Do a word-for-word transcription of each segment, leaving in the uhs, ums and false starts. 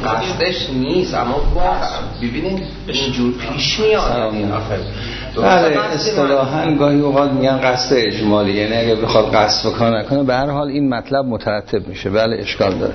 قصدش نیست، اما ببینید اینجور پیش میاد. بله اصطلاحاً گاهی اوقات میگن قصد اجمالی، یعنی اگه بخواد قصد بکنه نکنه به هر حال این مطلب مترتب میشه. بله اشکال داره.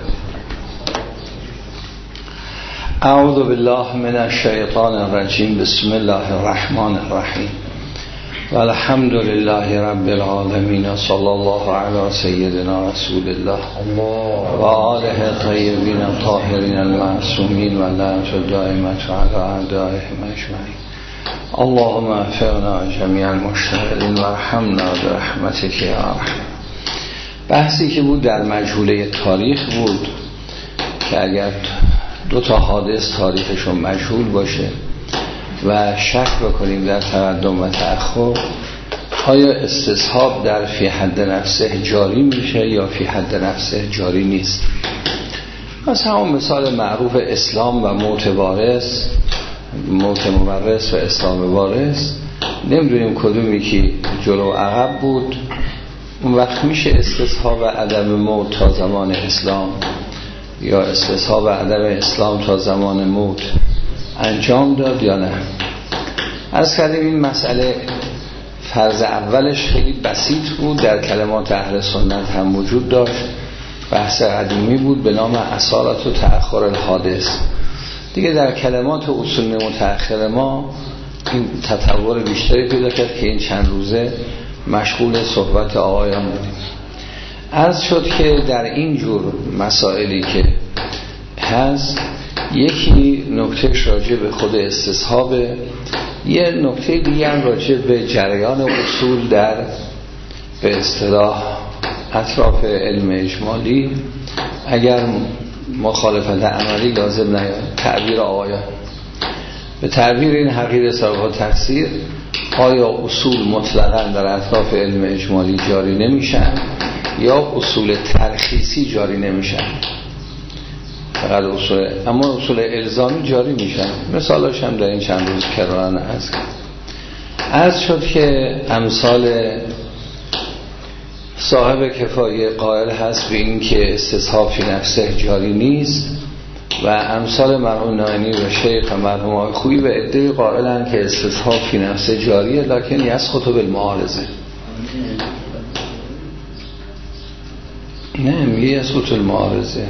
اعوذ بالله من الشیطان الرجیم. بسم الله الرحمن الرحیم. والحمد لله رب العالمین. صلی الله علی سیدنا رسول الله و آله طیبین الطاهرین المعصومین و لعنت دائمة علی اعدائهم اجمعین. اللهم اغفرنا جمیع المشتغلین وارحمنا برحمتک یا ارحم. بحثی که بود در مجهوله تاریخ بود که اگر دو تا حادث تاریخشون مجهول باشه و شک بکنیم در تقدم و تأخر، آیا استصحاب در فی حد نفسه جاری میشه یا فی حد نفسه جاری نیست؟ مثلا همون مثال معروف اسلام و موت وارث، موت مورث و اسلام وارث، نمیدونیم کدومی که جلو عقب بود. اون وقت میشه استصحاب عدم موت تا زمان اسلام یا استصحاب عدم اسلام تا زمان موت انجام داد یا نه؟ از کردیم این مسئله فرض اولش خیلی بسیط بود، در کلمات اهل سنت هم وجود داشت، بحث قدیمی بود به نام اصالت و تأخر الحادث. دیگه در کلمات اصول متأخر ما این تطور بیشتری پیدا کرد که این چند روزه مشغول صحبت آقایان بودیم. عرض شد که در این جور مسائلی که هست، یکی نکتهش راجع به خود استصحابه، یه نکته دیگه هم راجع به جریان اصول در به اصطلاح اطراف علم اجمالی، اگر مخالفت عملی لازم نیاد. تعبیر آقایان به تعبیر این حقیر سابقا تقصیر، آیا اصول مطلقاً در اطراف علم اجمالی جاری نمیشن یا اصول ترخیصی جاری نمیشن؟ فقط اصول، اما اصول الزامی جاری میشن. مثالاش هم در این چند روز کرارن هست. عرض شد که امثال صاحب کفایه قائل هست به این که استصحاب فی نفسه جاری نیست و امثال مرحوم نائینی و شیخ و مرحوم آقای خویی و عده‌ای قائلن که استصحاب فی نفسه جاریه، لکن یسقط بالمعارضه. نه میگه یسقط المعارضه،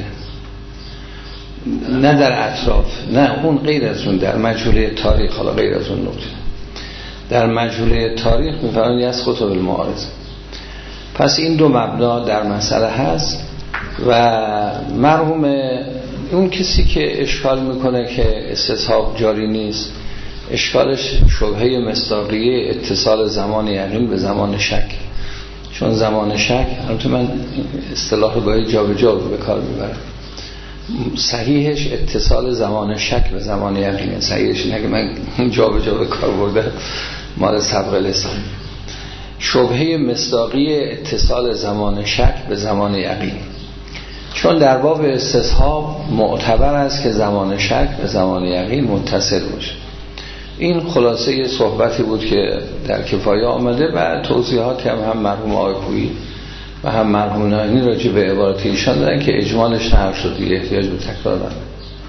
نه در اطراف، نه اون غیر از اون، در مجهوله تاریخ. حالا غیر از اون نکته در مجهوله تاریخ میفرمایند یسقط بالمعارضه. پس این دو مبنا در مسئله هست و مرحوم اون کسی که اشکال میکنه که استصحاب جاری نیست، اشکالش شبهه مصداقیه اتصال زمان یقین به زمان شک. چون زمان شک، البته من اصطلاح گاهی جا به جا به کار میبرم، صحیحش اتصال زمان شک به زمان یقینه. صحیحش اینه که من جا به جا به کار بردم، مال سبق لسان. شبهه مصداقی اتصال زمان شک به زمان یقین، چون در باب استصحاب معتبر است که زمان شک به زمان یقین متصل باشه. این خلاصه صحبتی بود که در کفایه آمده و توضیحاتی هم هم مرحوم آقای خویی و هم مرحوم نائینی راجع به عبارت ایشان دارن که اجمالش نقل شد، دیگه احتیاج به تکرار نداره.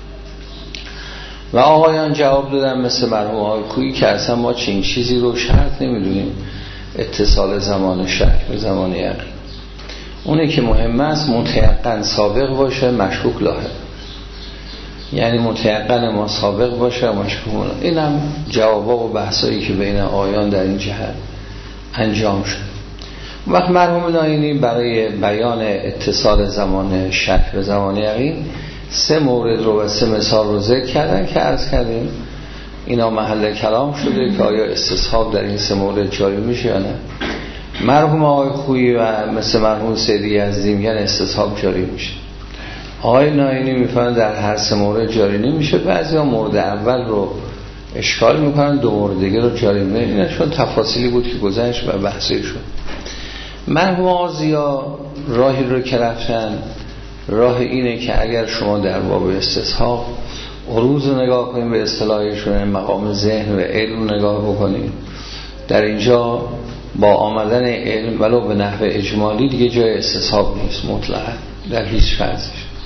و آقایان جواب دادن مثل مرحوم آقای خویی که اصلا ما چنین چیزی رو شرط نمیدونیم، اتصال زمان شک به زمان یقین. اونه که مهم است متیقن سابق باشه، مشکوک لاحق. یعنی متیقن ما سابق باشه، مشکوک لاحق. این هم جوابا و بحثایی که بین آیان در این جهت انجام شد. وقت مرحوم نائینی برای بیان اتصال زمان شک به زمان یقین سه مورد رو و سه مثال رو ذکر کردن که عرض کردیم اینا محل کلام شده که آیا استصحاب در این سه مورد جاری میشه یا نه. مرحوم آقای خویی و مثل مرحوم سیدی یزدی میگن استصحاب جاری میشه. آقای نائینی میفهمن در هر سه مورد جاری نمیشه. بعضیا مورد اول رو اشکال میکنن، دو مورد دیگه رو جاری میکنن، چون تفاصیلی بود که گذشت و بحثی شد. مرحوم آزیا راهی رو که رفتن، راه اینه که اگر شما در باب استصحاب عروض رو نگاه کنیم، به اصطلاحشون مقام ذهن و علم نگاه بکنیم، در اینجا با آمدن علم ولو به نحو اجمالی دیگه جای استصحاب نیست مطلقا در هیچ فرضش.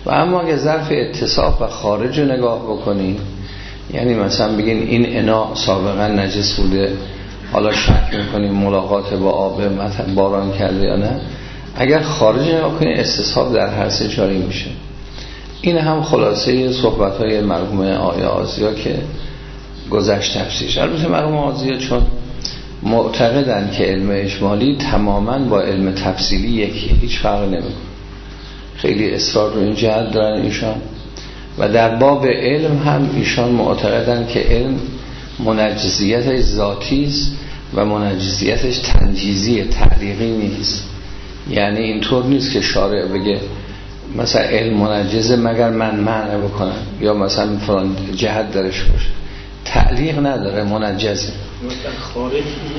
و اما اگه ظرف اتصاف و خارج رو نگاه بکنین، یعنی مثلا بگین این انا سابقا نجس بوده، حالا شک میکنیم ملاقات با آب مثلا باران کرده یا نه، اگر خارج نگاه کنین استصحاب در هر سه جاری میشه. این هم خلاصه صحبت‌های مرحوم آقای آذیا که گذشت تفسیرش. البته مرحوم آذیا چون معتقدن که علم اجمالی تماماً با علم تفصیلی یکی، هیچ فرق نمیکنه، خیلی اصرار رو این جهت دارن ایشان. و در باب علم هم ایشان معتقدن که علم منجزیتش ذاتی است و منجزیتش تنجیزی تعلیقی نیست. یعنی اینطور نیست که شارع بگه مثلا علم منجزه مگر من معنی بکنم یا مثلا فلان جهت درش باشه، تعلیق نداره، منجزه. خارج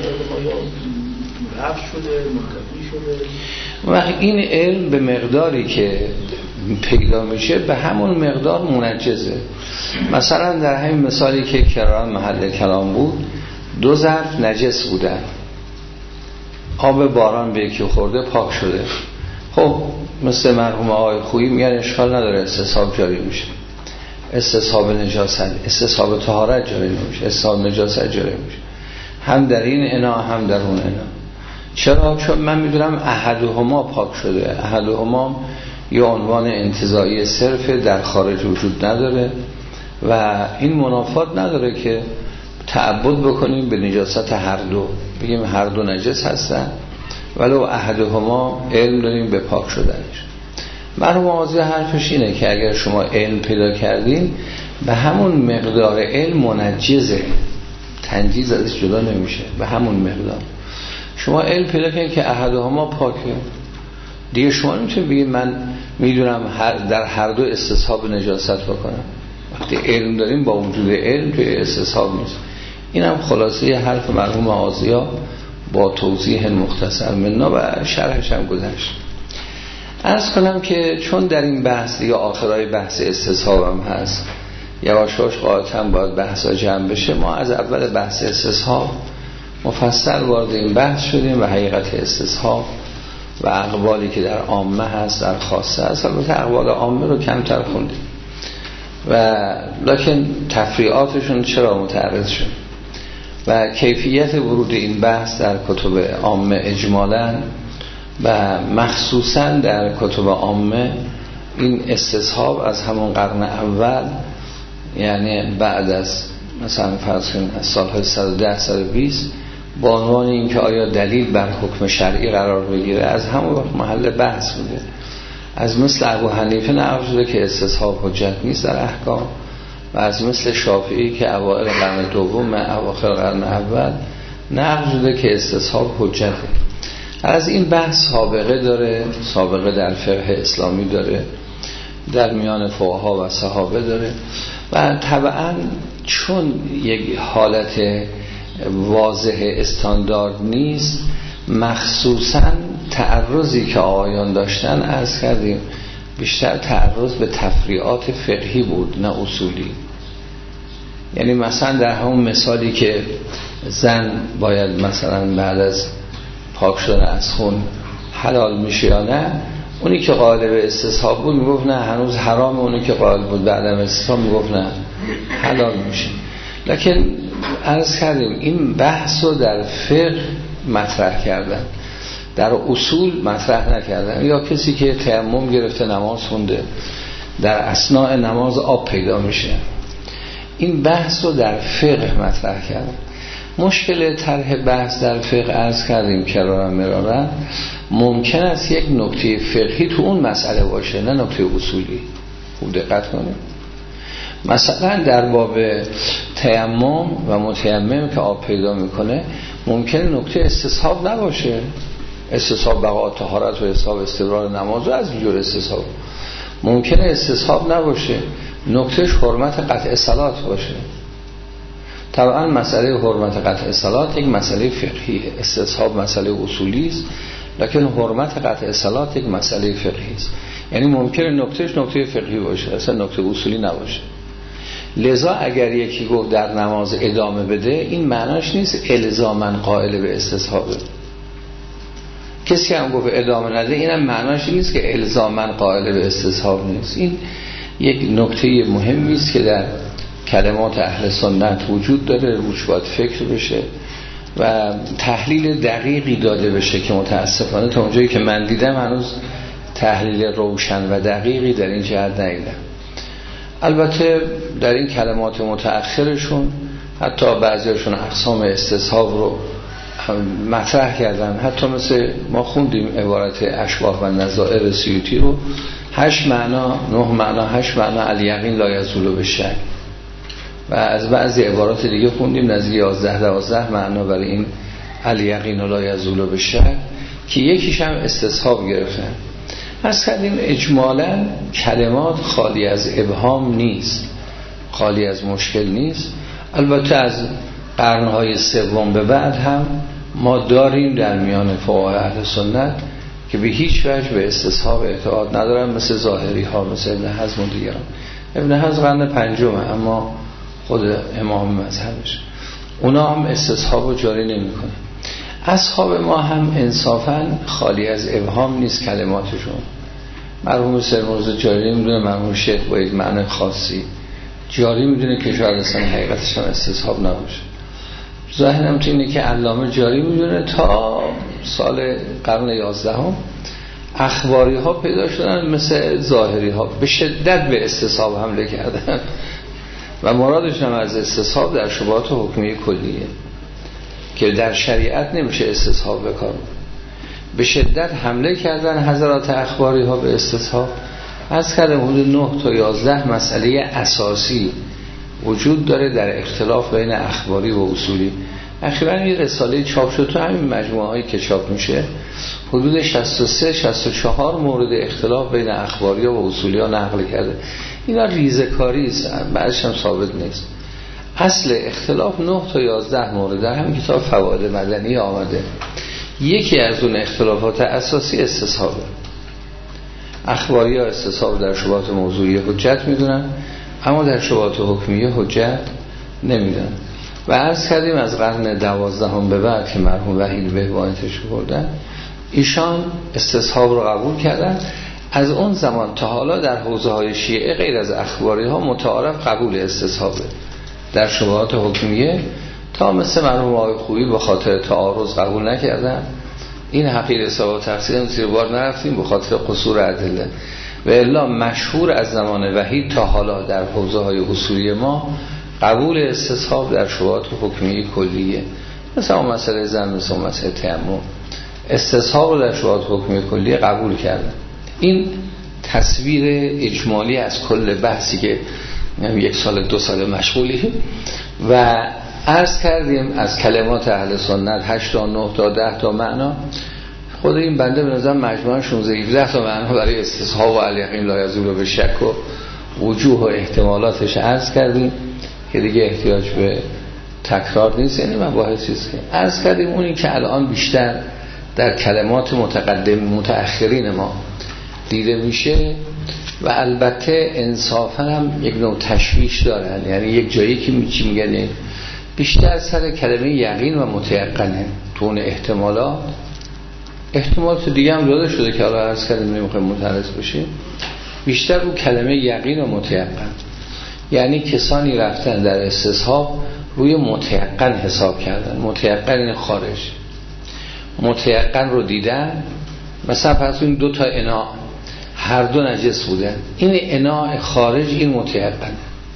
رفت شده، منتفی شده. و این علم به مقداری که پیدا میشه به همون مقدار منجزه. مثلا در همین مثالی که کران محل کلام بود، دو ظرف نجس بودن، آب باران به یکی خورده پاک شده. خب مثل مرحوم آقای خویی میگن اشکال نداره، استصحاب جاری میشه، استصحاب نجاست، استصحاب طهارت جاری نمیشه، استصحاب نجاست جاری میشه، هم در این انا هم در اون انا. چرا؟ چون من میدونم احدهما پاک شده. احدهما یه عنوان انتزاعی صرف در خارج وجود نداره و این منافات نداره که تعبد بکنیم به نجاست هر دو، بگیم هر دو نجس هستن ولو احدهما علم داریم به پاک شدنش. مرحوم آذیا حرفش اینه که اگر شما علم پیدا کردین به همون مقدار علم منجزه، تنجیز ازش جدا نمیشه، به همون مقدار. شما علم پیدا کردین که احدهما پاکه، دیگه شما نمیتونید بگید من میدونم هر در هر دو استصحاب نجاست بکنم. وقتی علم داریم با وجود علم توی استصحاب نیست. این هم خلاصه حرف مرحوم آذیا با توضیح مختصر مننا و شرحش هم گذشت. عرض کنم که چون در این بحث دیگه آخرای بحث استصحاب هم هست، یواشاش قاعدتاً باید بحثا جمع بشه، ما از اول بحث استصحاب مفصل وارد این بحث شدیم و حقیقت استصحاب و اقوالی که در عامه هست در خاصه هست. البته اقوال عامه رو کمتر خوندیم و لکن تفریعاتشون چرا متعرض شد و کیفیت ورود این بحث در کتب عامه اجمالاً و مخصوصاً در کتب عامه، این استصحاب از همون قرن اول، یعنی بعد از مثلا فرض کنید از سالهای صد و ده صد و بیست، با عنوان این که آیا دلیل بر حکم شرعی قرار بگیره، از همون وقت محل بحث بوده. از مثل ابو حنیفه نقل شده که استصحاب حجت نیست در احکام و از مثل شافعی که اوائل قرن دوم اواخر قرن اول نقل شده که استصحاب حجته. از این بحث سابقه داره، سابقه در فقه اسلامی داره، در میان فقها و صحابه داره و طبعا چون یک حالت واضح استاندارد نیست، مخصوصا تعرضی که آقایان داشتن عرض کردیم بیشتر تعرض به تفریعات فقهی بود نه اصولی. یعنی مثلا در همون مثالی که زن باید مثلا بعد از پاک شدن از خون حلال میشه یا نه، اونی که قائل به استصحاب بود میگفت نه هنوز حرام، اونی که قائل بود بعد از استصحاب میگفت نه حلال میشه. لکن عرض کردیم این بحث رو در فقه مطرح کردن، در اصول مطرح نکردن. یا کسی که تیمم گرفته نماز خونده، در اثناء نماز آب پیدا میشه، این بحث رو در فقه مطرح کردن. مشکل طرح بحث در فقه عرض کردیم کرارا مرارا، ممکن است یک نکته فقهی تو اون مسئله باشه نه نکته اصولی. خوب دقت کنید. مثلا در باب تیمم و متیمم که آب پیدا میکنه ممکنه نکته استصحاب نباشه، استصحاب بقا طهارت و استصحاب استمرار نماز و از اینجور استصحاب ممکنه استصحاب نباشه، نکتهش حرمت قطع صلات باشه. طبعا مسئله حرمت قطع صلات یک مسئله فقهیه، استصحاب مسئله اصولی است، لکن حرمت قطع صلات یک مسئله فقهی است. یعنی ممکنه نکتهش نکته فقهی باشه اصلا نکته اصولی نباشه. لذا اگر یکی گفت در نماز ادامه بده، این معناش نیست الزاماً قائل به استصحابه، کسی هم گفت ادامه نده، اینم معناش نیست که الزاماً قائل به استصحاب نیست. این یک نکته مهمی است که در کلمات اهل سنت وجود داره، روش باید فکر بشه و تحلیل دقیقی داده بشه که متاسفانه تا اونجایی که من دیدم هنوز تحلیل روشن و دقیقی در این جهت ندیدم. البته در این کلمات متأخرشون حتی بعضیشون اقسام استصحاب رو مطرح کردن، حتی مثل ما خوندیم عبارت اشباح و نظائر سیوطی رو، هشت معنا، نه معنا، هشت معنا الیقین لا یزول بالشک، و از بعضی عبارات دیگه خوندیم نزدیک یازده دوازده معنا برای این الیقین لا یزول بالشک که یکیش هم استصحاب گرفتن. از کردیم اجمالا کلمات خالی از ابهام نیست، خالی از مشکل نیست. البته از قرنهای سوم به بعد هم ما داریم در میان فقهای اهل سنت که به هیچ وجه به استصحاب اعتقاد ندارن، مثل ظاهری ها، مثل ابن حزم و دیگران. ابن حزم قرن پنجمه اما خود امام مذهبش، اونا هم استصحاب رو جاری نمی کنن. اصحاب ما هم انصافا خالی از ابهام نیست کلماتشون. مرحوم سرمرز جاری میدونه، مرحوم شیخ با یک معنی خاصی جاری میدونه که شاید اصلا حقیقتش هم استصحاب نباشه. ظاهرم تو اینه که علامه جاری میدونه تا سال قرن یازدهم اخباری ها پیدا شدن مثل ظاهری ها به شدت به استصحاب حمله کردن و مرادش هم از استصحاب در شبهات حکمی کلیه که در شریعت نمیشه استصحاب بکار، به شدت حمله کردن حضرات اخباری ها به استصحاب. از کردم حدود نه تا یازده مسئله اساسی وجود داره در اختلاف بین اخباری و اصولی. اخیراً یه رساله چاپ شد تو همین مجموعه هایی که چاپ میشه، حدود شصت و سه شصت و چهار مورد اختلاف بین اخباری و اصولی ها نقل کرده. اینا ریزکاری است، بعدش هم ثابت نیست. اصل اختلاف نه تا یازده مورد در همین کتاب فواید مدنی آمده. یکی از اون اختلافات اساسی استصحابه. اخباری ها استصحاب در شبهات موضوعی حجت میدونن، اما در شبهات حکمیه حجت نمیدن. و عرض کردیم از قرن دوازدهم به بعد که مرحوم وحید بهبانی‌تش بردن، ایشان استصحاب رو قبول کردن. از اون زمان تا حالا در حوزه های شیعه غیر از اخباری ها متعارف قبول استصحابه در شبهات حکمیه، تا مثل مرحوم آقای خویی به خاطر تعارض قبول نکردن. این حقیقت حساب و تفسیر زیر بار نرفتیم به خاطر قصور ادله، و الا مشهور از زمان وحید تا حالا در حوزه های اصولی ما قبول استصحاب در شبهات حکمیه کلیه. مثلا مسئله زن، مثلا مسئله تیمم، استصحاب در شبهات حکمیه کلیه قبول کردن. این تصویر اجمالی از کل بحثی که یک سال دو سال مشغولی. و عرض کردیم از کلمات اهل سنت هشت تا نه تا ده تا معنا، خود این بنده به نظر مجموعاً شانزده هفده تا معنا برای استصحاب و الیقین لا یزول بالشک و وجوه و احتمالاتش عرض کردیم که دیگه احتیاج به تکرار نیست. یعنی مباحثی است که عرض کردیم، اونی که الان بیشتر در کلمات متقدم متأخرین ما دیده میشه و البته انصافا هم یک نوع تشویش دارن. یعنی یک جایی که میچی میگن بیشتر سر کلمه یقین و متیقنه، تو اون احتمالات احتمالات دیگه هم داده شده که حالا عرض کردیم نمیخوایم متعرض بشیم، بیشتر رو کلمه یقین و متیقن. یعنی کسانی رفتن در استصحاب روی متیقن حساب کردن. متیقن این خارج، متیقن رو دیدن. مثلا پس این دو تا اناء هر دو نجس بودن، این اناء خارج این متیقن.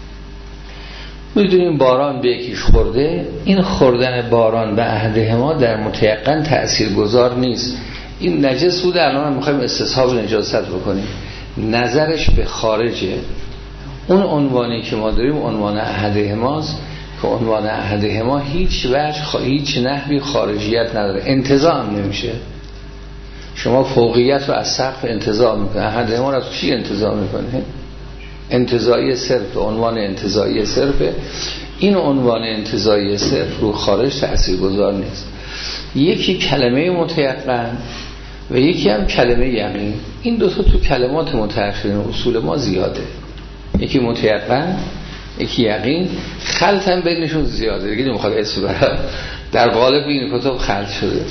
میدونیم باران به یکیش خورده، این خوردن باران به احدهما در متیقن تأثیر گذار نیست. این نجس بوده، الان هم میخوایم استصحاب نجاست بکنیم، نظرش به خارجه. اون عنوانی که ما داریم عنوان احدهماست که عنوان احدهما هیچ وجه خ... هیچ نحوی خارجیت نداره، انتزاع هم نمیشه. شما فوقیت رو از سقف انتزاع میکنه، احدهما رو از چی انتزاع میکنه؟ انتزاعی صرف، عنوان انتزاعی صرف. این عنوان انتزاعی صرف رو خارج تأثیر گذار نیست. یکی کلمه متیقن و یکی هم کلمه یقین. این دو تا تو کلمات متأخرین اصول ما زیاده، یکی متیقن یکی یقین. خلط هم بینشون زیاده دیگه، نمیخواد اسم برم، در قالب این کتاب خلط شده.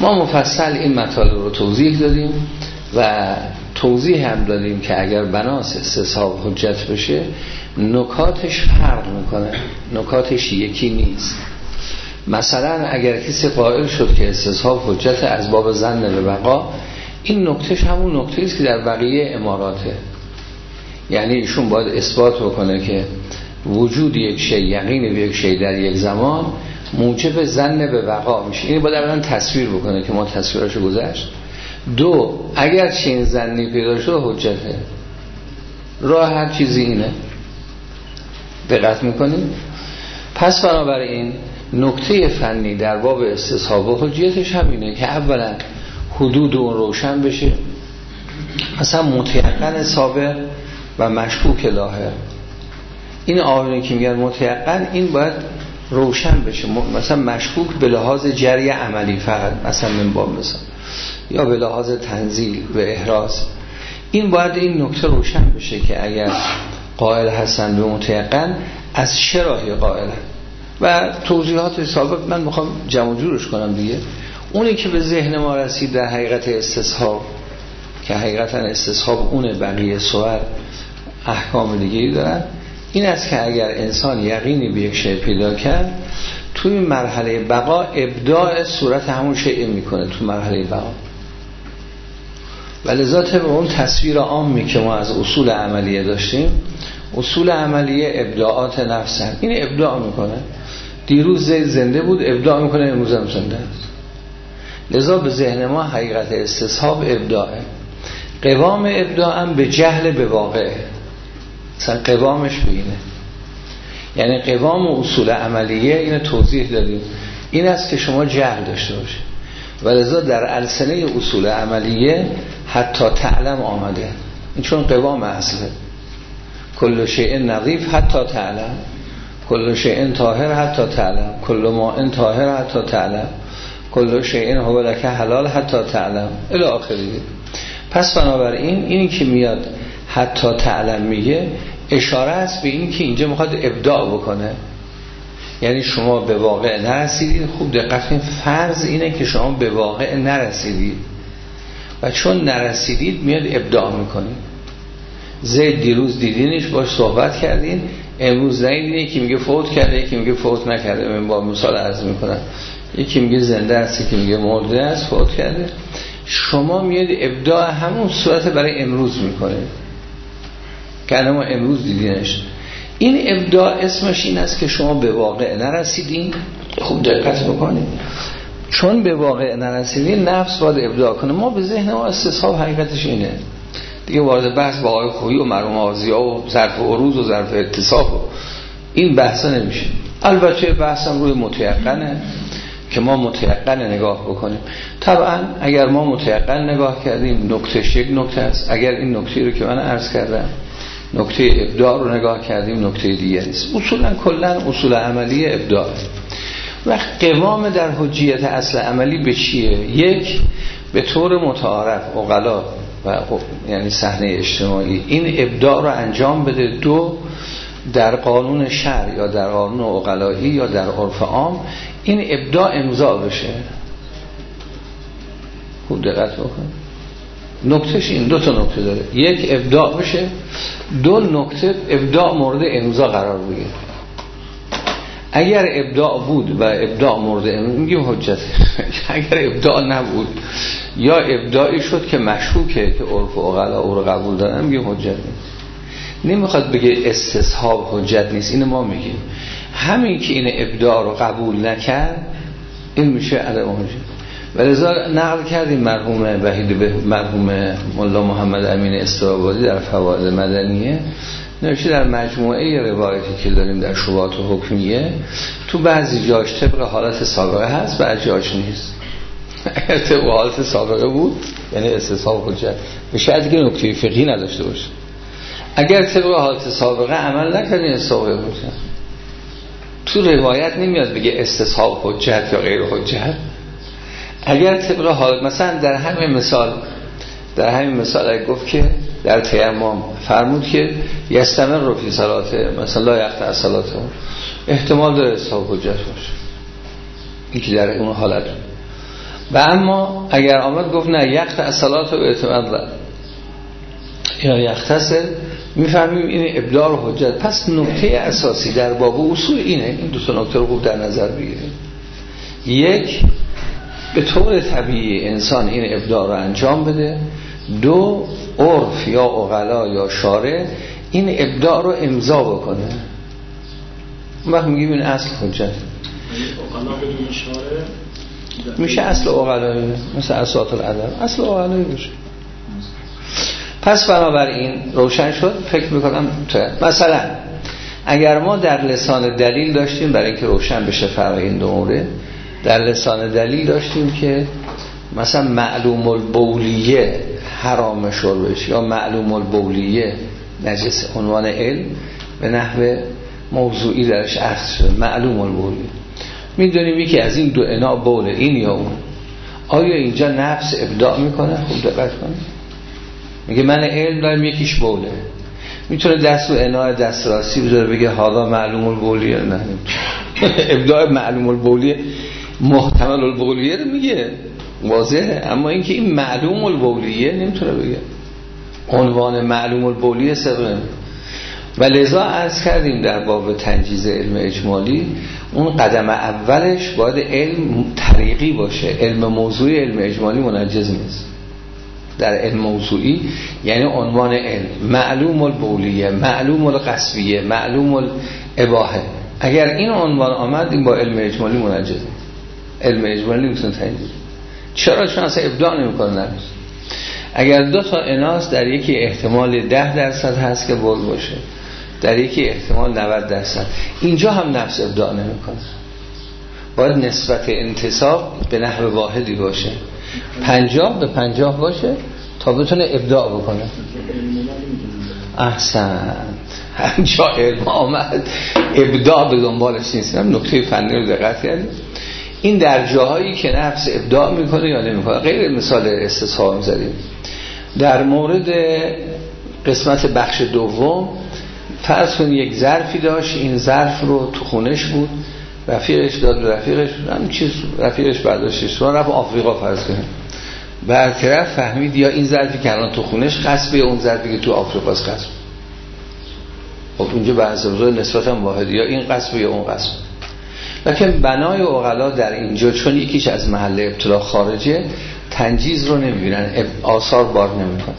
ما مفصل این مطالب رو توضیح دادیم و توضیح هم دادیم که اگر بناس استصحاب حجت بشه نکاتش فرق میکنه، نکاتش یکی نیست. مثلا اگر کسی قائل شد که استصحاب حجت از باب ظن به بقا، این نکتهش همون نکته است که در بقیه اماراته، یعنی ایشون باید اثبات بکنه که وجود یک شی، یقین به یک شی در یک زمان موجب ظن به بقا میشه. این باید اولا تصویر بکنه که ما تصویراشو گذشت. دو، اگر چین ظنی پیدا شده حجته. راه هر چیزی اینه، دقت میکنیم. پس بنابراین نکته فنی در باب استصحاب و حجیتش همینه که اولا حدود اون روشن بشه، مثلا متیقن سابق و مشکوک لاحق. این آیه که میگن متیقن، این باید روشن بشه. مثلا مشکوک به لحاظ جری عملی فقط، مثلا من باب مثلا، یا به لحاظ تنزیل و احراز. این باید این نکته روشن بشه که اگر قائل هستن به متیقن از چه راهی قائلن. و توضیحات سابق من میخوام جمع جورش کنم دیگه. اونی که به ذهن ما رسید در حقیقت استصحاب، که حقیقتا استصحاب اونه، بقیه صور احکام دیگری دارن، این است که اگر انسان یقینی به یک شی پیدا کرد، توی مرحله بقا ابداع صورت همون شیء میکنه تو مرحله بقا. ولذا طبق اون تصویر عامی که ما از اصول عملیه داشتیم، اصول عملیه ابداعات نفسن. این ابداع میکنه، دیروز زید زنده بود، ابداع میکنه امروز هم زنده است. لذا به ذهن ما حقیقت استصحاب ابداعه. قوام ابداع هم به جهل به واقعه. مثلا قوامش به اینه، یعنی قوام اصول عملیه اینو توضیح دادیم، این است که شما جهل داشته باشید. ولذا در السنه اصول عملیه حتی تعلم آمده، این چون قوام اصله. کل شیء نظیف حتی تعلم، کل شیء طاهر حتی تعلم، کل ماء طاهر حتی تعلم، کل شیء هو لک حلال حتی تعلم الی آخره. پس بنابراین اینی که میاد حتی تعلم میگه، اشاره است به این که اینجا میخواد ابداع بکنه، یعنی شما به واقع نرسیدید. خوب دقت کنید، فرض اینه که شما به واقع نرسیدید و چون نرسیدید میاد ابداع میکنید. زید دیروز دیدینش، باش صحبت کردین، امروز ندیدین، یکی میگه فوت کرده، یکی میگه فوت نکرده. من با مثال عرض میکنم، یکی میگه زنده است، یکی میگه مرده است، فوت کرده. شما میاد ابداع همون صورت برای امروز میکنید که ما امروز دیدینش. این ابداع اسمش این است که شما به واقع نرسیدین. خوب دقت بکنید، چون به واقع نرسیدین نفس باید ابداع کنه. ما به ذهن ما استصحاب حقیقتش اینه دیگه. وارد بحث با آقای خویی و مرحوم آزیا و ظرف عروض و ظرف اتصاف و این بحثا نمیشه. البته بحثم روی متیقنه که ما متیقن نگاه بکنیم. طبعا اگر ما متیقن نگاه کردیم نکتهش یک نکته است، اگر این نکته رو که من عرض کردم نکته ابداع رو نگاه کردیم نکته دیگه نیست. اصولا کلا اصول عملی ابداع و قوام در حجیت اصل عملی به چیه؟ یک، به طور متعارف عقلا و یعنی صحنه اجتماعی این ابداع رو انجام بده. دو، در قانون شرع یا در قانون عقلایی یا در عرف عام این ابداع امضا بشه. خوب دقت بکن، نکتهش این دو تا نکته داره. یک، ابداع بشه. دو، نکته ابداع مورد امضا قرار بگیره. اگر ابداع بود و ابداع مورد امضا میگیم حجت. اگر ابداع نبود یا ابداعی شد که مشکوکه که عرف و عقلا او رو قبول دارن میگیم حجت نیست. نمیخواد بگه استصحاب حجت نیست، اینو ما میگیم. همین که این ابداع رو قبول نکرد این میشه عدم حجت. ولذا نقل کردیم مرحوم وحید به مرحوم مولا محمد امین استرابادی در فوائد مدنیه نوشته در مجموعه روایتی که داریم در شبهات و حکمیه، تو بعضی جاش طبق حالت سابقه هست، بعضی جاش نیست. اگر طبق حالت سابقه بود یعنی استصحاب حجت میشه، دیگه نکته فقهی نداشته باشه. اگر طبق حالت سابقه عمل نکردین استصحاب حجت. تو روایت نمیاد بگه استصحاب حجت یا غیر حجت. اگر طبق حالت، مثلا در همین مثال در همین مثال اگه گفت که در تیمم فرمود که یستمر رو فی صلاته، مثلا لا یقطع صلاته، احتمال داره استصحاب حجت باشه این که در اون حالت. و اما اگر آمد گفت نه یقت اصالات و اعتماد یا یختصر، میفهمیم این ابداع و حجت. پس نکته اساسی در باب اصول اینه، این دو تا نکته رو خوب در نظر بگیریم. یک، به طور طبیعی انسان این ابداع رو انجام بده. دو، عرف یا عقلا یا شارع این ابداع رو امضا بکنه. اون وقت میگیم این اصل حجت. عقلا بدون شارع میشه اصل عقلایی، مثل اساس الادب اصل عقلایی بشه. پس بنابراین روشن شد. فکر میکنم مثلا اگر ما در لسان دلیل داشتیم، برای اینکه روشن بشه فرق این دو مورد، در لسان دلیل داشتیم که مثلا معلوم البولیه حرام شربش یا معلوم البولیه نجس، عنوان علم به نحو موضوعی درش عرض شده. معلوم البولیه میدونیم یکی از این دو اناء بوله، این یا اون. آیا اینجا نفس ابداع میکنه؟ خوب دقت کنید. میگه من علم دارم یکیش بوله، میتونه دست و اناء دست راستی بذاره بگه حالا معلوم البولیه؟ نه ابداع معلوم البولیه محتمل البولیه رو میگه، واضحه. اما اینکه این معلوم البولیه نمیتونه بگه، عنوان معلوم البولیه سبب. و لذا عرض کردیم در باب تنجیز علم اجمالی اون قدم اولش باید علم طریقی باشه. علم موضوعی علم اجمالی منجز نیست. در علم موضوعی یعنی عنوان علم معلوم البولیه، معلوم القصبیه، معلوم الاباحه، اگر این عنوان آمد این با علم اجمالی منجز نیست. علم اجمالی نمیتونه تنجیز. چرا؟ چون اصلا ابداع نمیکنه. اگر دو تا اناس در یکی احتمال ده درصد هست که بول باشه، در یکی احتمال نود درصد، اینجا هم نفس ابداع نمیکنه. باید نسبت انتصاب به نحو واحدی باشه، پنجاه به پنجاه باشه تا بتونه ابداع بکنه. احسن، همجا علم آمد ابداع به دنبالش نیست. هم نکته فنی رو دقت کردیم. این در جاهایی که نفس ابداع میکنه یا نمیکنه. غیر مثال استصحاب زدیم در مورد قسمت بخش دوم. فرض کن یک ظرفی داشت، این ظرف رو تو خونش بود، رفیقش داد به رفیقش، هم چیز رفیقش برداشتش رو رفت آفریقا فرض کنه. برطرف فهمید یا این ظرفی که الان تو خونش قصبه، اون ظرفی که تو آفریقاست قصب. خب اینجا به حساب نسبت هم واحد، یا این قصبه یا اون قصب. لکن بنای عقلا در اینجا چون یکیش از محل ابتلا خارجه، تنجیز رو نمیبینن، آثار بار نمیکنن،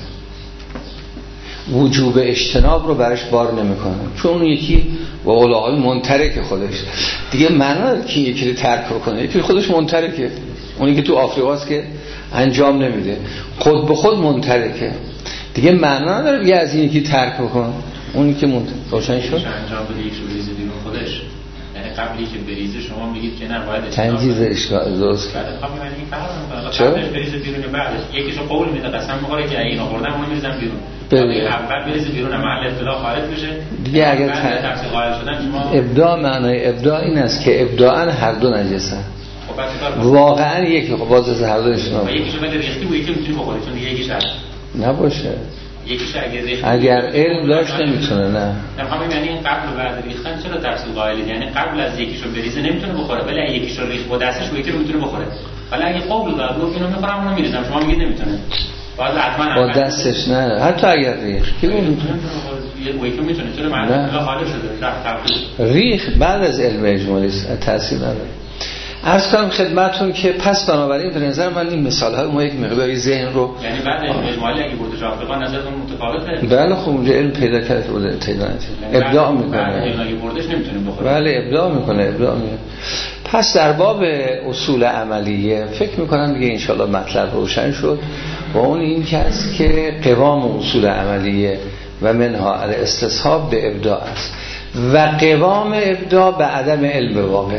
وجوب اجتناب رو برش بار نمیکنن، چون اون یکی با قولهای منترک خودش دیگه معنا که یکی رو ترک کنه، یکی خودش منترکه. اونی که تو آفریقاست که انجام نمیده، خود به خود منترکه، دیگه معنا نداره بگه از این یکی ترک بکن. اونی که منترک روشن شد انجام بده یک رو بریزه بیرون خودش، یعنی قبلی که بریزه شما میگید که نه باید تنجیز اشکال درست کرد. خب من این فرق قبلش بریزه بیرون بعدش یکیشو قول میده قسم میخوره که این آوردم اون میریزم بیرون. بله. اول بریزه بیرون محل ابتلا خارج بشه دیگه. اگر تفسیر قائل شدن شما ابداع معنای ابداع این است که ابداعا هر دو نجسن. خب واقعا یکی خب باز از هر دو نشون. یکیشو بده ریختی و یکی میتونی بخوری چون دیگه یکیش هست. نباشه. یکیش اگه ریختی اگر علم داشت نمیتونه. نه. نمیخوام یعنی این قبل و بعد ریختن چرا تفصیل قائلید؟ یعنی قبل از یکیشو بریزه نمیتونه بخوره، ولی اگه یکیشو ریخت با دستش و یکی رو میتونه بخوره. ولی اگه قول داد گفت اینو میخورم اونو میریزم، شما میگید نمیتونه. باید حتما با دستش نه، حتی اگر ریخت کی میتونه؟ یکی میتونه. چرا معنی اطلاع حاله شده رفت ریخ بعد از علم اجمالی تاثیر نداره. عرض کنم خدمتون که پس بنابراین به نظر من این مثال های ما یک مقداری ذهن رو یعنی بعد علم اجمالی اگه بردش آفریقا نظرتون متفاوته؟ بله خب اونجا علم پیدا کرده بوده پیدا نکنه، ابداع میکنه. بعد اگه بردش نمیتونه بخوره. بله ابداع میکنه، ابداع میکنه. پس در باب اصول عملیه فکر میکنم دیگه انشالله مطلب روشن شد. و اون این که است که قوام اصول عملیه و منها الاستصحاب به ابداع است و قوام ابداع به عدم علم واقع.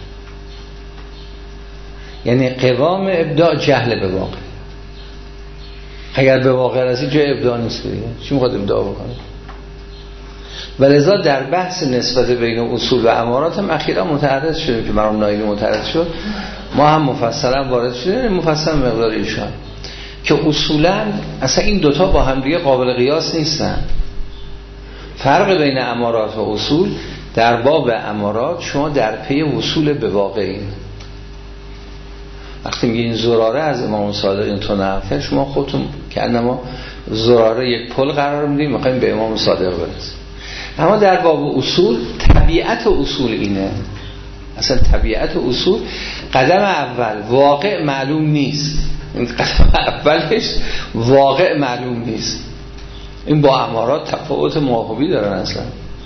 یعنی قوام ابداع جهل به واقع. اگر به واقع رسید جای ابداع نیست دیگه، چی میخواد ابداع بکنه؟ ولذا در بحث نسبت بین اصول و امارات هم اخیرا متعرض شده که مرحوم نایمی متعرض شد، ما هم مفصلا وارد شده، مفصل مقدار ایشان که اصولا اصلا این دوتا با هم دیگه قابل قیاس نیستن. فرق بین امارات و اصول در باب امارات شما در پی وصول به واقعین، وقتی میگین زراره از امام صادق اینطور نقل، شما خودتون که انما زراره یک پل قرار میدیم میخوایم به امام صادق برسیم. اما در باب اصول طبیعت اصول اینه، اصلا طبیعت اصول قدم اول واقع معلوم نیست، این قدم اولش واقع معلوم نیست. این با امارات تفاوت ماهوی دارن، اصلا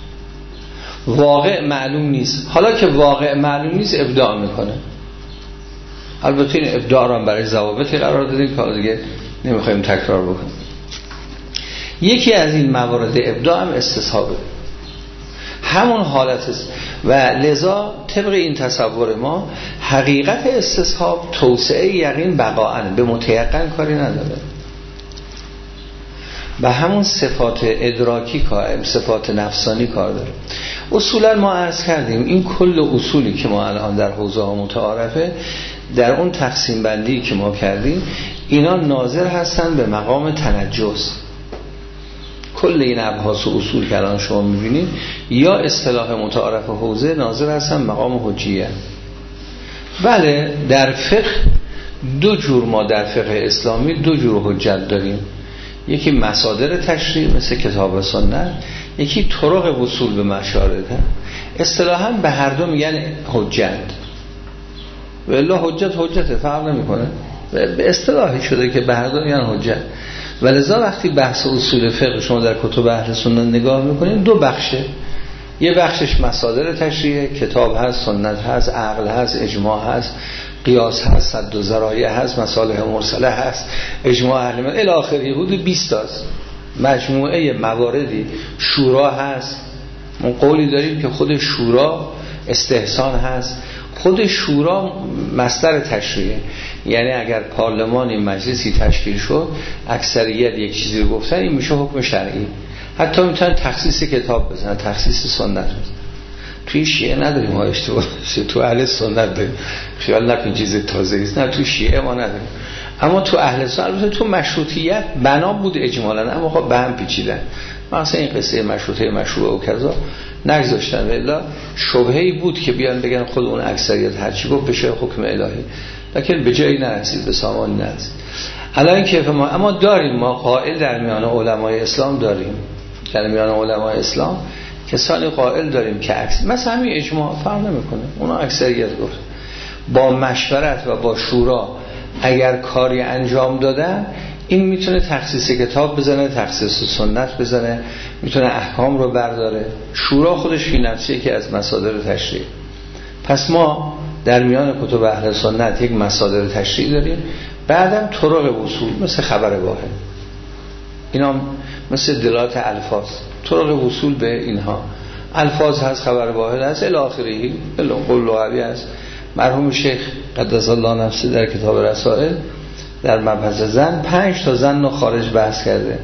واقع معلوم نیست. حالا که واقع معلوم نیست ابداع میکنه. البته این ابداع را برای ضوابطی قرار دادیم که دیگه نمیخوایم تکرار بکنیم. یکی از این موارد ابداع هم استصحابه، همون حالت است و لذا طبق این تصور ما حقیقت استصحاب توسعه یقین بقاءن، به متیقن کاری نداره، به همون صفات ادراکی کار، صفات نفسانی کار داره. اصولا ما عرض کردیم این کل اصولی که ما الان در حوزه ها متعارفه، در اون تقسیم بندی که ما کردیم اینا ناظر هستن به مقام تنجس. کل این ابحاث و اصول که الان شما میبینید یا اصطلاح متعارف حوزه ناظر هستن مقام حجیه. بله در فقه دو جور، ما در فقه اسلامی دو جور حجت داریم، یکی مصادر تشریع مثل کتاب و سنت، یکی طرق وصول به مشارط. اصطلاحاً به هر دو میگن حجت، والله حجت حجت فرق نمیکنه، به اصطلاحی شده که به هر دو میگن حجت. ولذا وقتی بحث اصول فقه شما در کتب اهل سنت نگاه میکنید دو بخشه، یه بخشش مصادر تشریع، کتاب هست، سنت هست، عقل هست، اجماع هست، قیاس هست، صد و ذرایع هست، مصالح مرسله هست، اجماع اهل من الی آخره، حدود بیست تاست مجموعه مواردی. شورا هست، ما قولی داریم که خود شورا استحسان هست، خود شورا مصدر تشریعه، یعنی اگر پارلمانی مجلسی تشکیل شد اکثریت یک چیزی رو گفتن این میشه حکم شرعی. حتی میتونن تخصیص کتاب بزنن، تخصیص سنت بزنن. توی شیعه نداریم ما اشتباه شد، تو اهل سنت داریم، خیال نکن چیز تازه است، نه تو شیعه ما نداریم. اما تو اهل سنت تو مشروطیت بنا بود اجمالا، اما خب به هم پیچیدن. مثلا این قصه مشروطه مشروع و کذا نگذاشتن، الا شبهه‌ای بود که بیان بگن خود اون اکثریت هرچی گفت بشه حکم الهی، لکن به جایی نرسید، به سامان نرسید. الان کیف ما اما داریم، ما قائل در میان علمای اسلام داریم، در میان علمای اسلام کسانی قائل داریم که عکس مثلا همین اجماع فرق نمیکنه، اونا اکثریت گفت با مشورت و با شورا اگر کاری انجام دادن این میتونه تخصیص کتاب بزنه، تخصیص سنت بزنه، میتونه احکام رو برداره. شورا خودش فی نفسه که از مصادر تشریع. پس ما در میان کتب اهل سنت یک مصادر تشریع داریم، بعدم طرق وصول مثل خبر واحد، اینا مثل دلالت الفاظ، طرق وصول به اینها الفاظ هست، خبر واحد هست، الی آخره، قول لغوی هست. مرحوم شیخ قدس الله نفسه در کتاب رسائل در مبحث زن پنج تا زن رو خارج بحث کرده.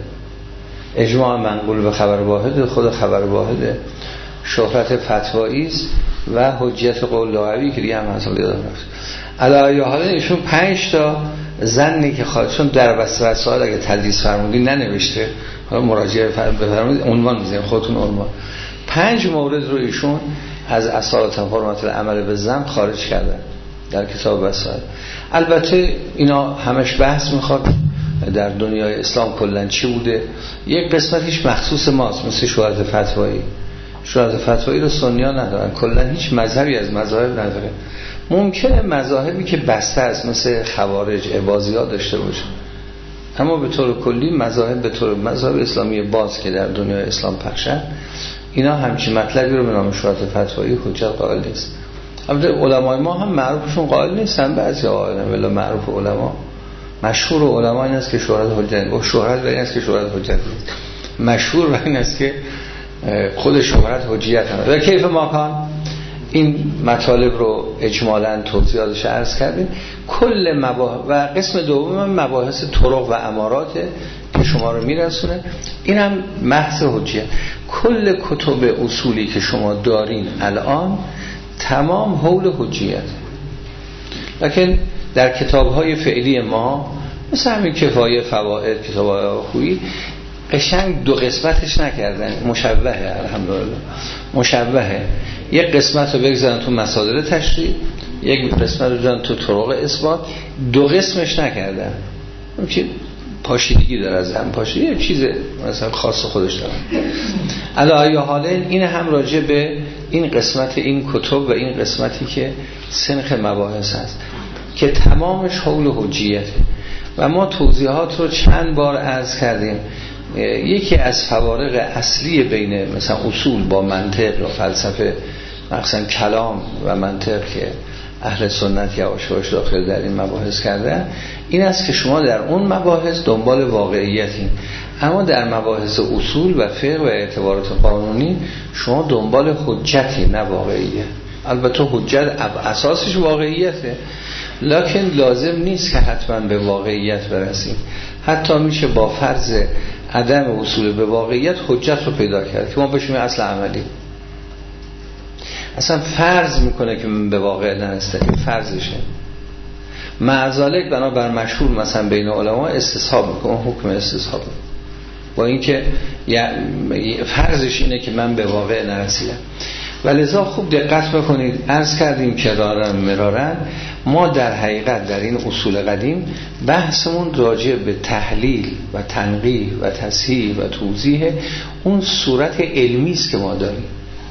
اجماع منقول به خبر واحد، خود خبر واحد، شهرت فتوایی است و حجیت قول لغوی که دیگه هم حاصل داره. علاوه حالا ایشون پنج تا زنی که خارجشون در رسائل اگه تدریس فرمودی ننوشته، حالا مراجعه بفرمایید عنوان میذاریم خودتون عنوان، پنج مورد رو ایشون از اصالت حرمت العمل به زن خارج کردن در کتاب رسائل. البته اینا همش بحث میخواد در دنیای اسلام کلن چی بوده. یک قسمتیش مخصوص ماست، مثل شهادت فتوایی. شهادت فتوایی رو سنی‌ها ندارن، کلن هیچ مذهبی از مذاهب نداره. ممکنه مذاهبی که بسته است مثل خوارج، عباضی‌ها داشته باشه، اما به طور کلی مذاهب به طور مذهب اسلامی باز که در دنیای اسلام پخشن اینا همچین مطلبی رو به نام شهادت فتوایی حجت قائل نیست. البته علمای ما هم معروفشون قائل نیستن، بعضی عالم ولی معروف علما مشهور علما این است که شهادت حجت، با شهرت این است که شهادت حجت نیست، مشهور این است که خود شهرت حجیت هم. و کیف ماکان این مطالب رو اجمالاً توضیحاتش عرض کردیم. کل مباحث و قسم دوم مباحث طرق و امارات که شما رو میرسونه، این هم محض حجیت. کل کتب اصولی که شما دارین الان تمام حول حجیت، لکن در کتاب‌های فعلی ما مثل همین کفایه، فوائد، کتاب‌های خویی قشنگ دو قسمتش نکردن، مشبهه. الحمدلله مشبهه، یک قسمت رو بگذارن تو مصادر تشریع، یک قسمت رو دادن تو طرق اثبات، دو قسمش نکردن. اون که پاشیدگی داره از هم، پاشیدگی یه چیز مثلا خاص خودش داره. علی حال این هم راجع به این قسمت این کتب و این قسمتی که سنخ مباحث هست که تمامش حول حجیته و ما توضیحات رو چند بار عرض کردیم. یکی از فوارق اصلی بین مثلا اصول با منطق و فلسفه، مثلا کلام و منطق که اهل سنت یواش یواش داخل در این مباحث کردن، این است که شما در اون مباحث دنبال واقعیتین، اما در مباحث اصول و فقه و اعتبارات قانونی شما دنبال حجتی، نه واقعیه. البته حجت اساسش واقعیته، لکن لازم نیست که حتما به واقعیت برسیم. حتی میشه با فرض عدم وصول به واقعیت حجت رو پیدا کرد که ما بشیم اصل عملی. اصلا فرض میکنه که من به واقع نرسیدم، فرضشه. معذالک بنابر مشهور مثلا بین علما استصحاب میکنه، حکم استصحاب، با اینکه فرضش اینه که من به واقع نرسیدم. ولذا خوب دقت بکنید، عرض کردیم که رارن مرارن ما در حقیقت در این اصول قدیم بحثمون راجع به تحلیل و تنقیح و تصحیح و توضیح اون صورت علمی است که ما داریم.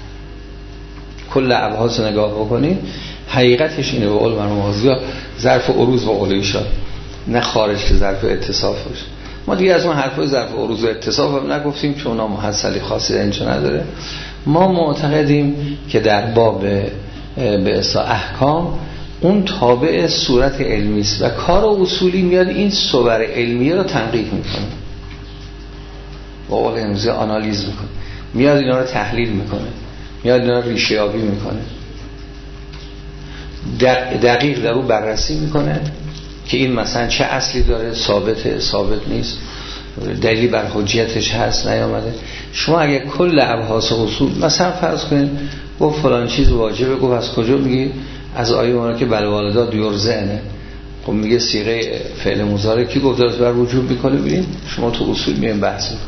کل ابحاث نگاه بکنید حقیقتش اینه، به قول مرحوم ظرف عروض و علویشان، نه خارج که ظرف اتصاف باشه. ما دیگه از اون حرفای ظرف عروض و اتصاف هم نگفتیم چون اونا محصلی خاصی در اینجا نداره. ما معتقدیم که در باب به اصطلاح احکام اون تابع صورت علمی است و کار اصولی میاد این صور علمیه رو تنقیح میکنه، با قول امروزی آنالیز میکنه، میاد اینا رو تحلیل میکنه، میاد اینا رو ریشه یابی میکنه، دقیق در رو بررسی میکنه که این مثلا چه اصلی داره، ثابته ثابت نیست، دلیلی بر حجیتش هست نیامده. شما اگه کل ابحاث اصول مثلا فرض کنید گفت فلان چیز واجبه، گفت از کجا میگی؟ از آیه اون که بالوالدا دیورزنه. خب میگه صیغه فعل مضارع کی گفت داره بر وجوب میکنه؟ ببین شما تو اصول میایم بحث میکنید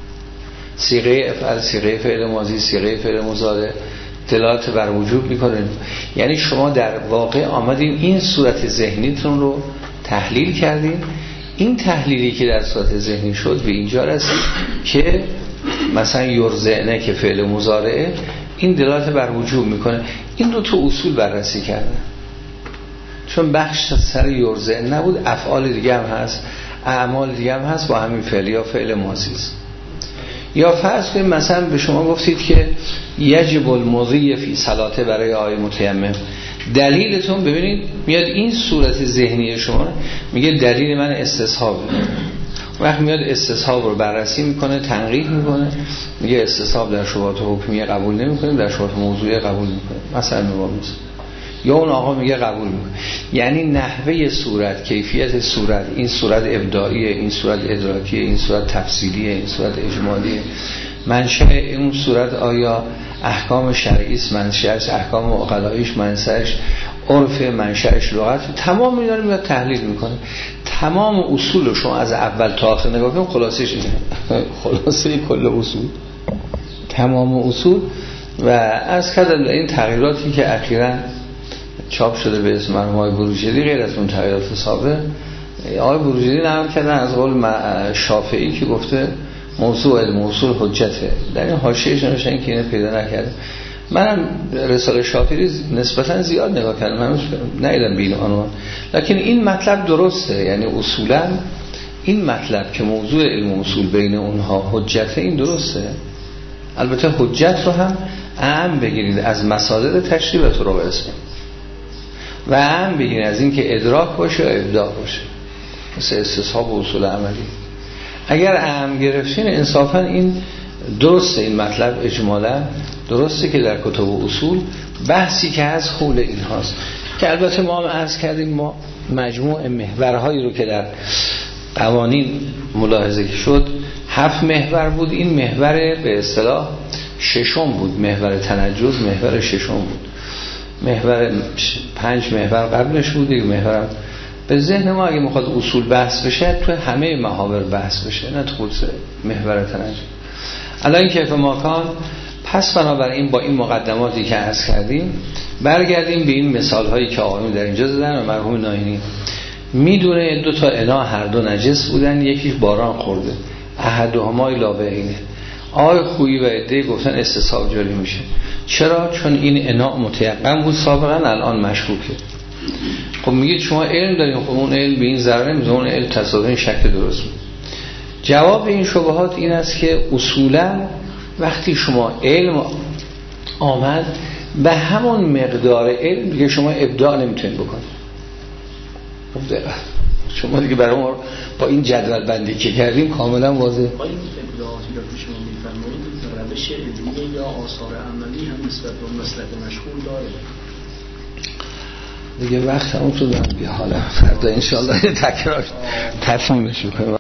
صیغه افعال، صیغه فعل ماضی، صیغه فعل مضارع دلالت بر وجوب میکنه. یعنی شما در واقع آمدین این صورت ذهنیتون رو تحلیل کردین. این تحلیلی که در صورت ذهنی شد به اینجا رسید که مثلا یرزعنه که فعل مضارعه این دلالت بر وجوب میکنه. این رو تو اصول بررسی کردن، چون بخش سر یرزعنه نبود، افعال دیگه هم هست، اعمال دیگه هم هست با همین فعل یا فعل ماضی است. یا فرض کنید مثلا به شما گفتید که یجب المضی فی صلاته برای آیه متیمم، دلیلتون ببینید میاد این صورت ذهنی شما میگه دلیل من استصحابه. وقت میاد استصحاب رو بررسی میکنه، تنقیح میکنه، میگه استصحاب در شبهات حکمیه قبول نمیکنیم، در شبهات موضوعی قبول میکنیم، مثلا نوامیز. یا اون آقا میگه قبول میکنه. یعنی نحوه صورت، کیفیت صورت، این صورت ابداعیه، این صورت ادراکیه، این صورت تفصیلیه، این صورت اجمالیه، منشأ اون صورت آیا احکام شرعی است، منشأش احکام عقلاییش، منشأش عرف، منشأش لغت، تمام اینا رو میاد تحلیل میکنه. تمام اصول رو شما از اول تا آخر نگاه کنید، خلاصش اینه، خلاصه کل اصول، تمام اصول. و از کردم این تغییراتی که اخیراً چاپ شده به اسم مرحوم آقای بروجردی غیر از اون تغییرات سابق، آقای بروجردی نقل کردن از قول شافعی که گفته موضوع علم اصول حجته. در این حاشیه‌اش نوشتن که اینو پیدا نکرده. منم رساله شافعی نسبتا زیاد نگاه کردم، هنوز ندیدم بین عنوان، لکن این مطلب درسته. یعنی اصولا این مطلب که موضوع علم اصول بین اونها حجته، این درسته. البته حجت رو هم اهم بگیرید از مصادر تشریع و طرق اسم، و اهم بگیرید از این که ادراک باشه یا ابداع باشه، مثل استصحاب و اصول عملی. اگر اهم گرفتین انصافا این درسته، این مطلب اجمالا درسته که در کتب و اصول بحثی که از حول این هاست، که البته ما هم عرض کردیم ما مجموع محورهایی رو که در قوانین ملاحظه شد هفت محور بود، این محور به اصطلاح ششم بود، محور تنجز محور ششم بود، محور پنج محور قبلش بود، یک محورم به ذهن ما اگه میخواد اصول بحث بشه تو همه محاور بحث بشه، نه تو خود محور تنجز. الان کیف ماکان، پس بنابراین با این مقدماتی که عرض کردیم برگردیم به این مثال هایی که آقایون در اینجا زدن و مرحوم ناینی میدونه دو تا انا هر دو نجس بودن، یکیش باران خورده، احدهما لا بعینه. آقای خویی و عده‌ای گفتن استصحاب جاری میشه. چرا؟ چون این انا متیقن بود سابقا، الان مشکوکه. خب میگید شما علم داریم، خب اون علم به این ضرر نمیزه، اون علم تصادف شک درست میده. جواب این شبهات این است که اصولا وقتی شما علم آمد به همون مقدار علم دیگه شما ابداع نمیتونید بکنید. خب ده. شما دیگه برای ما با این جدول بندی که کردیم کاملا واضح. با این ابداعاتی که شما میفرمایید روش علمی یا آثار عملی هم نسبت به مسلک مشهور داره. دیگه وقت همون تو دارم بیا حالا فردا انشالله تکرار تفهم بشه.